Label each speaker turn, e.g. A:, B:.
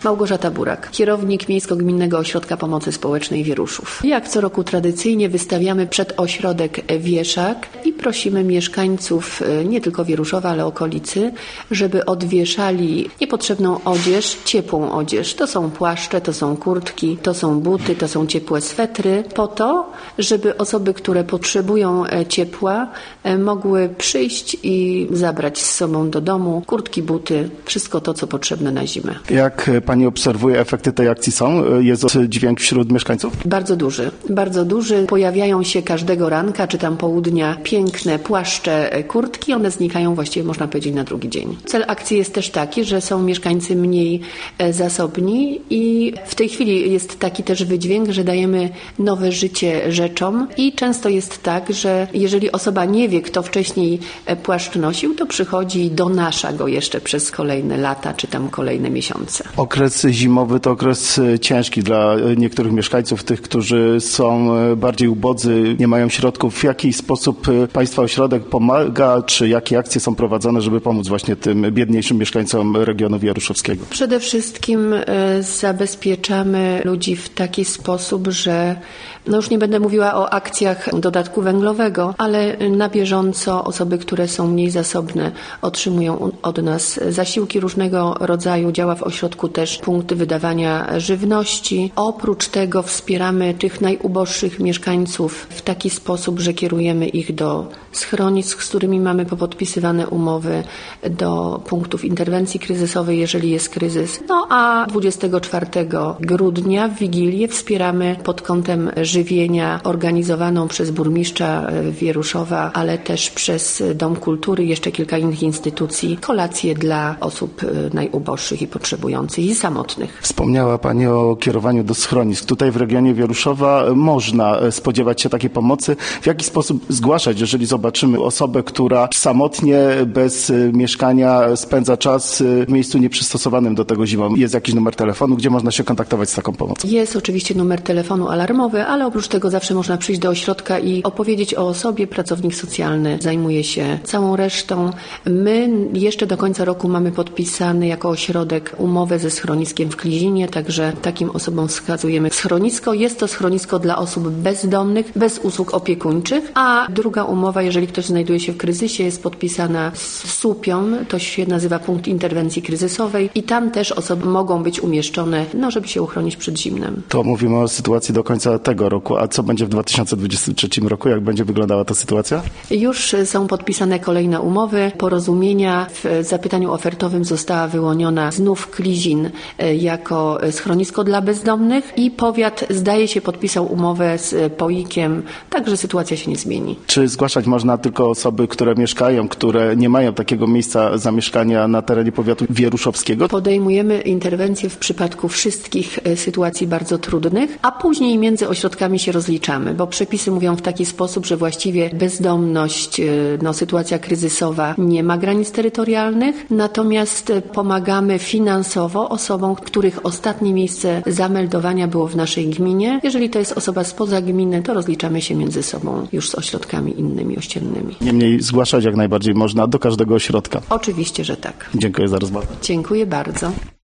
A: Małgorzata Burak, kierownik Miejsko-Gminnego Ośrodka Pomocy Społecznej Wieruszów. Jak co roku tradycyjnie wystawiamy przed ośrodek wieszak i prosimy mieszkańców nie tylko Wieruszowa, ale okolicy, żeby odwieszali niepotrzebną odzież, ciepłą odzież. To są płaszcze, to są kurtki, to są buty, to są ciepłe swetry, po to, żeby osoby, które potrzebują ciepła, mogły przyjść i zabrać z sobą do domu kurtki, buty, wszystko to, co potrzebne na zimę.
B: Jak Pani obserwuje, efekty tej akcji są? Jest dźwięk wśród mieszkańców?
A: Bardzo duży, bardzo duży. Pojawiają się każdego ranka, czy tam południa piękne płaszcze, kurtki. One znikają właściwie, można powiedzieć, na drugi dzień. Cel akcji jest też taki, że są mieszkańcy mniej zasobni i w tej chwili jest taki też wydźwięk, że dajemy nowe życie rzeczom i często jest tak, że jeżeli osoba nie wie, kto wcześniej płaszcz nosił, to przychodzi i donosza go jeszcze przez kolejne lata, czy tam kolejne miesiące.
B: Okres zimowy to okres ciężki dla niektórych mieszkańców, tych, którzy są bardziej ubodzy, nie mają środków. W jaki sposób Państwa ośrodek pomaga, czy jakie akcje są prowadzone, żeby pomóc właśnie tym biedniejszym mieszkańcom regionu wieruszowskiego?
A: Przede wszystkim zabezpieczamy ludzi w taki sposób, że już nie będę mówiła o akcjach dodatku węglowego, ale na bieżąco osoby, które są mniej zasobne, otrzymują od nas zasiłki różnego rodzaju. Działa w ośrodku też punkt wydawania żywności. Oprócz tego wspieramy tych najuboższych mieszkańców w taki sposób, że kierujemy ich do schronisk, z którymi mamy popodpisywane umowy, do punktów interwencji kryzysowej, jeżeli jest kryzys. A 24 grudnia w Wigilię wspieramy pod kątem żywienia organizowaną przez burmistrza Wieruszowa, ale też przez Dom Kultury, jeszcze kilka innych instytucji, kolacje dla osób najuboższych i potrzebujących i samotnych.
B: Wspomniała Pani o kierowaniu do schronisk. Tutaj w regionie Wieruszowa można spodziewać się takiej pomocy. W jaki sposób zgłaszać, jeżeli zobaczymy osobę, która samotnie, bez mieszkania spędza czas w miejscu nieprzystosowanym do tego zimą? Jest jakiś numer telefonu, gdzie można się kontaktować z taką pomocą?
A: Jest oczywiście numer telefonu alarmowy, ale oprócz tego zawsze można przyjść do ośrodka i opowiedzieć o osobie. Pracownik socjalny zajmuje się całą resztą. My jeszcze do końca roku mamy podpisany jako ośrodek umowę ze schroniskiem w Klizinie, także takim osobom wskazujemy schronisko. Jest to schronisko dla osób bezdomnych, bez usług opiekuńczych, a druga umowa, jeżeli ktoś znajduje się w kryzysie, jest podpisana z SUPią, to się nazywa punkt interwencji kryzysowej i tam też osoby mogą być umieszczone, żeby się uchronić przed zimnem.
B: To mówimy o sytuacji do końca tego roku, a co będzie w 2023 roku? Jak będzie wyglądała ta sytuacja?
A: Już są podpisane kolejne umowy, porozumienia. W zapytaniu ofertowym została wyłoniona znów Klizin jako schronisko dla bezdomnych i powiat, zdaje się, podpisał umowę z Poikiem, także sytuacja się nie zmieni.
B: Czy zgłaszać można tylko osoby, które mieszkają, które nie mają takiego miejsca zamieszkania na terenie powiatu wieruszowskiego?
A: Podejmujemy interwencje w przypadku wszystkich sytuacji bardzo trudnych, a później między ośrodkami się rozliczamy, bo przepisy mówią w taki sposób, że właściwie bezdomność, sytuacja kryzysowa nie ma granic terytorialnych, natomiast pomagamy finansowo osobom, których ostatnie miejsce zameldowania było w naszej gminie. Jeżeli to jest osoba spoza gminy, to rozliczamy się między sobą już z ośrodkami innymi ościennymi.
B: Niemniej zgłaszać jak najbardziej można do każdego ośrodka.
A: Oczywiście, że tak.
B: Dziękuję za rozmowę.
A: Dziękuję bardzo.